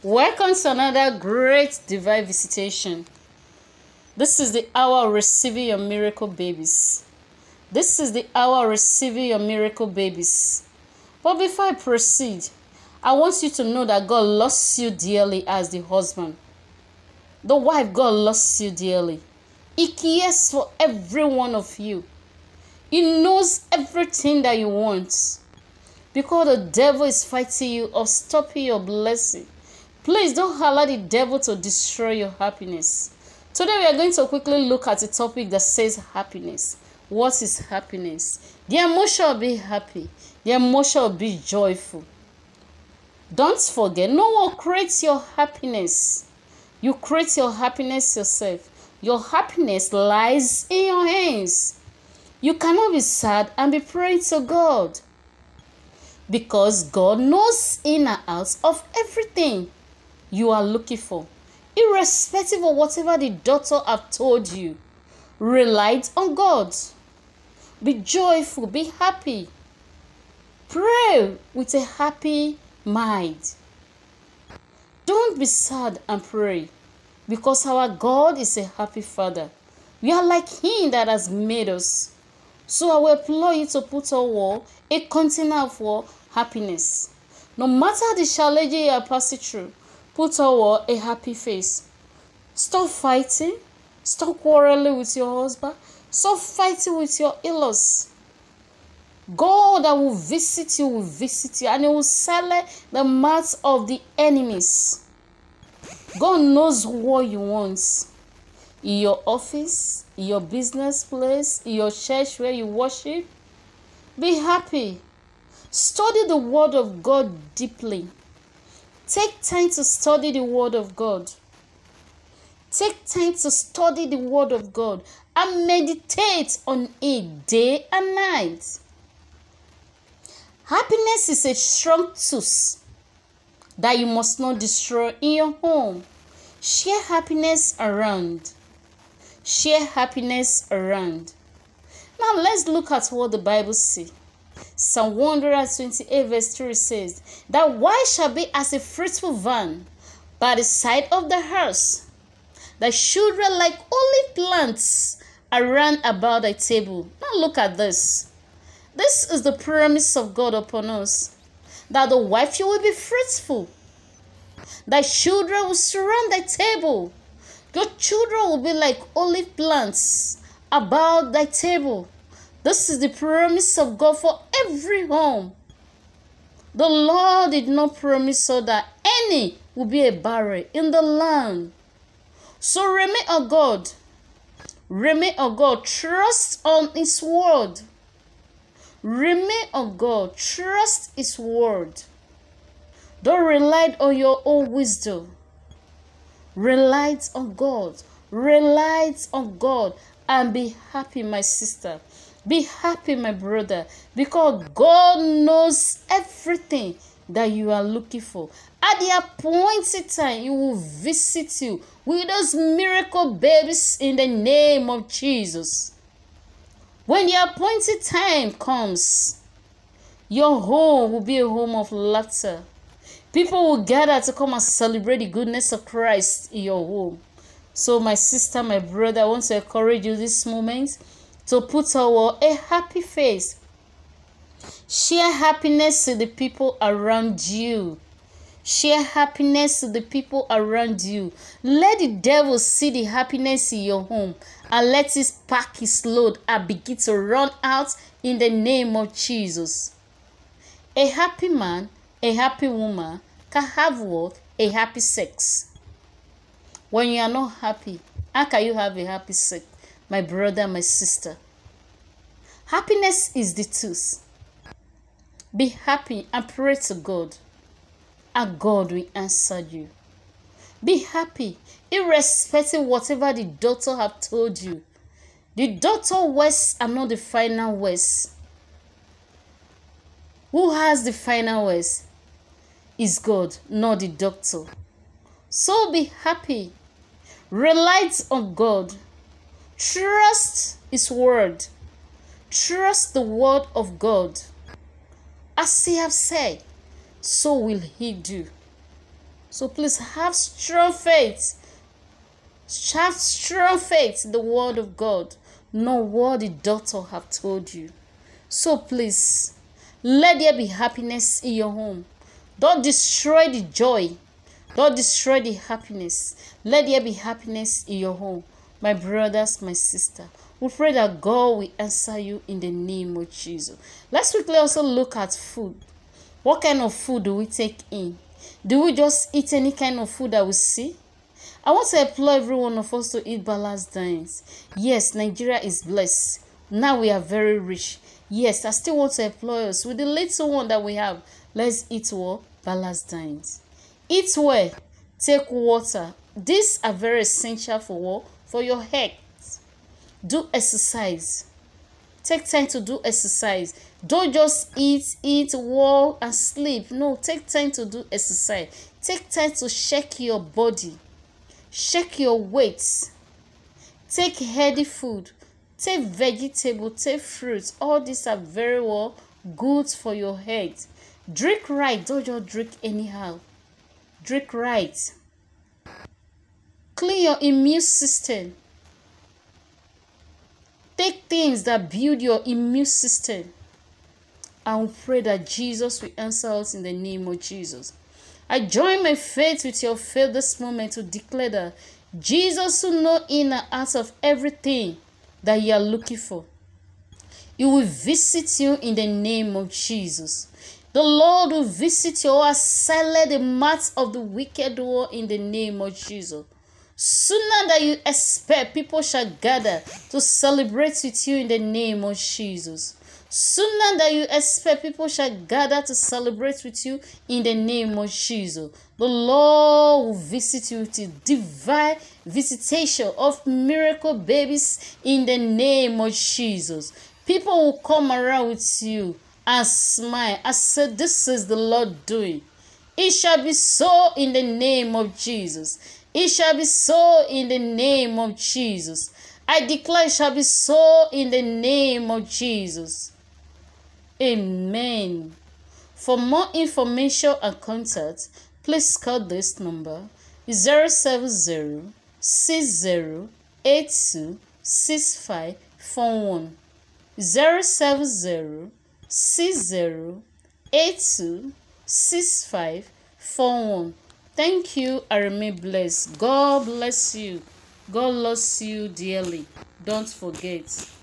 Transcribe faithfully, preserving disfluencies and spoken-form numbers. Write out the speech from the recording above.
Welcome to another great divine visitation. This is the hour of receiving your miracle babies. This is the hour of receiving your miracle babies. But before I proceed, I want you to know that God loves you dearly as the husband. The wife, God loves you dearly. He cares for every one of you. He knows everything that you want. Because the devil is fighting you or stopping your blessing. Please don't allow the devil to destroy your happiness. Today we are going to quickly look at a topic that says happiness. What is happiness? The emotion will be happy. The emotion will be joyful. Don't forget, no one creates your happiness. You create your happiness yourself. Your happiness lies in your hands. You cannot be sad and be praying to God. Because God knows in and out of everything you are looking for. Irrespective of whatever the doctor have told you, rely on God. Be joyful, be happy. Pray with a happy mind. Don't be sad and pray, because our God is a happy Father. We are like Him that has made us. So I will implore you to put on a container for happiness. No matter the challenge you are passing through, put on a happy face. Stop fighting. Stop quarreling with your husband. Stop fighting with your in-laws. God that will visit you will visit you, and He will silence the mouths of the enemies. God knows what you want. In your office, in your business place, in your church where you worship, be happy. Study the Word of God deeply. Take time to study the Word of God. Take time to study the Word of God and meditate on it day and night. Happiness is a strong tooth that you must not destroy in your home. Share happiness around. Share happiness around. Now let's look at what the Bible says. Psalm one twenty-eight verse three says, that wife shall be as a fruitful vine by the side of the house, the children like olive plants around about thy table. Now look at this. This is the promise of God upon us, that the wife you will be fruitful. Thy children will surround thy table. Your children will be like olive plants about thy table. This is the promise of God for every home. The Lord did not promise so that any will be a barren in the land. So remain on God. Remain on God. Trust on His word. Remain on God. Trust His word. Don't rely on your own wisdom. Rely on God. Rely on God and be happy, my sister. Be happy, my brother, because God knows everything that you are looking for. At the appointed time, He will visit you with those miracle babies in the name of Jesus. When the appointed time comes, your home will be a home of laughter. People will gather to come and celebrate the goodness of Christ in your home. So my sister, my brother, I want to encourage you this moment to put on a happy face. Share happiness to the people around you. Share happiness to the people around you. Let the devil see the happiness in your home and let it pack his load and begin to run out in the name of Jesus. A happy man, a happy woman can have what? A happy sex. When you are not happy, how can you have a happy sex? My brother, my sister. Happiness is the truth. Be happy and pray to God, and God will answer you. Be happy, irrespective of whatever the doctor have told you. The doctor words are not the final words. Who has the final words? Is God, not the doctor. So be happy. Rely on God. Trust His word. Trust the word of God. As He have said, so will He do. So please have strong faith. Have strong faith in the word of God, not what the doctor have told you. So please, let there be happiness in your home. Don't destroy the joy. Don't destroy the happiness. Let there be happiness in your home. My brothers, my sister, we pray that God will answer you in the name of Jesus. Let's quickly also look at food. What kind of food do we take in? Do we just eat any kind of food that we see? I want to implore every one of us to eat balanced diets. Yes, Nigeria is blessed. Now we are very rich. Yes, I still want to employ us with the little one that we have. Let's eat well, balanced diets. Eat well, take water. These are very essential for what? For your health. Do exercise. Take time to do exercise. Don't just eat, eat, walk, and sleep. No, take time to do exercise. Take time to check your body. Check your weight. Take healthy food. Take vegetable. Take fruits. All these are very well good for your health. Drink right. Don't just drink anyhow. Drink right. Clean your immune system. Take things that build your immune system. And we pray that Jesus will answer us in the name of Jesus. I join my faith with your faith this moment to declare that Jesus will know in and out of everything that you are looking for. He will visit you in the name of Jesus. The Lord will visit you or silence the mouth of the wicked one in the name of Jesus. Sooner than you expect, people shall gather to celebrate with you in the name of Jesus. Sooner than you expect, people shall gather to celebrate with you in the name of Jesus. The Lord will visit you with a divine visitation of miracle babies in the name of Jesus. People will come around with you and smile. I said, this is the Lord doing. It shall be so in the name of Jesus. It shall be so in the name of Jesus. I declare it shall be so in the name of Jesus. Amen. For more information and contact, please call this number zero seven zero, six zero eight two, six five four one. zero seven zero, six zero eight two, six five four one. Thank you. I remain blessed. God bless you. God loves you dearly. Don't forget.